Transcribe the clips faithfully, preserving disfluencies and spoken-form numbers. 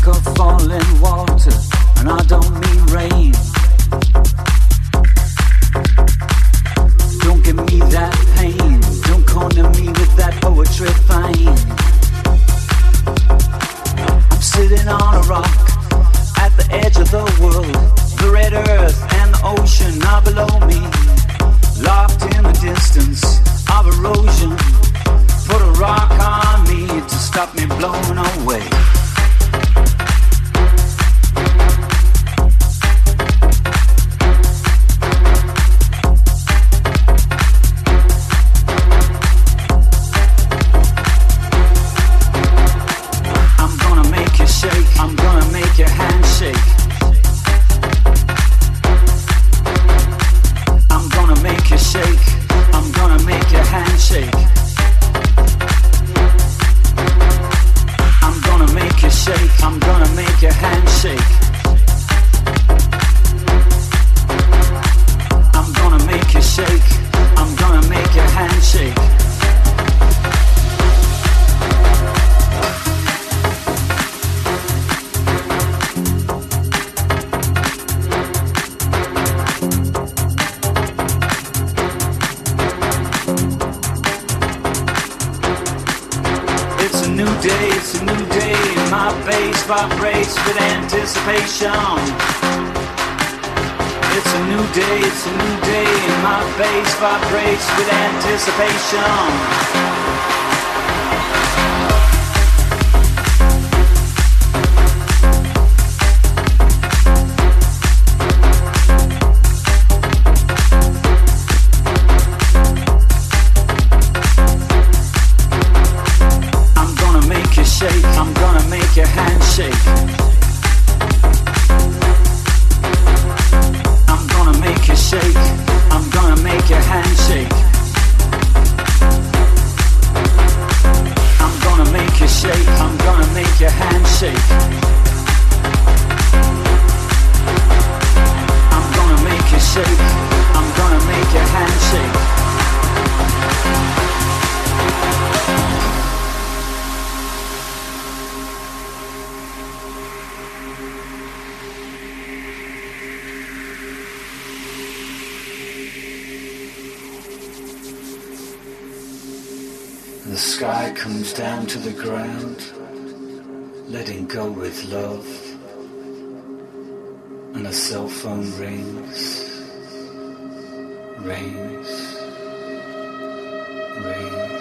like a falling water, and I don't mean rain. Don't give me that pain, don't corner me with that poetry fine. I'm sitting on a rock at the edge of the world. The red earth and the ocean are below me, locked in the distance of erosion. Put a rock on me to stop me blowing away. I'm gonna make you shake, I'm gonna make your hand shake. I'm gonna make you shake, I'm gonna make your hand shake. I'm gonna make you shake, I'm gonna make your hand shake. I'm gonna make you shake, I'm gonna make your hand shake. It's a new day, it's a new day. My bass vibrates with anticipation. It's a new day, it's a new day. My bass vibrates with anticipation. I'm gonna make your hand shake. I'm gonna make you shake, I'm gonna make your hand shake. I'm gonna make you shake, I'm gonna make your hand shake. I'm gonna make you shake, I'm gonna make your hand shake. The sky comes down to the ground, letting go with love, and a cell phone rings, rings, rings.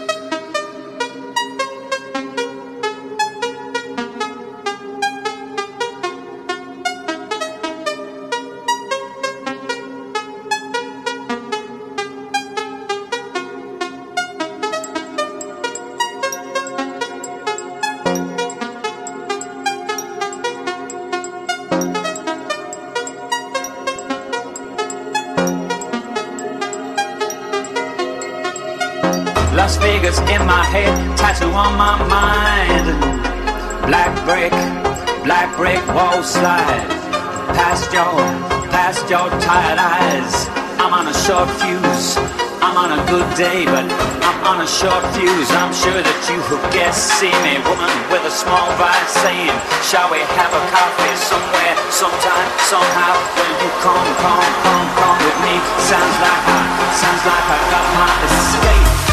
Las Vegas in my head, tattoo on my mind. Black brick, black brick wall slide. Past your, past your tired eyes. I'm on a short fuse, I'm on a good day, but I'm on a short fuse. I'm sure that you have guessed, see me, woman with a small vice saying, shall we have a coffee somewhere, sometime, somehow? Will you come, come, come, come with me? Sounds like I, sounds like I got my escape.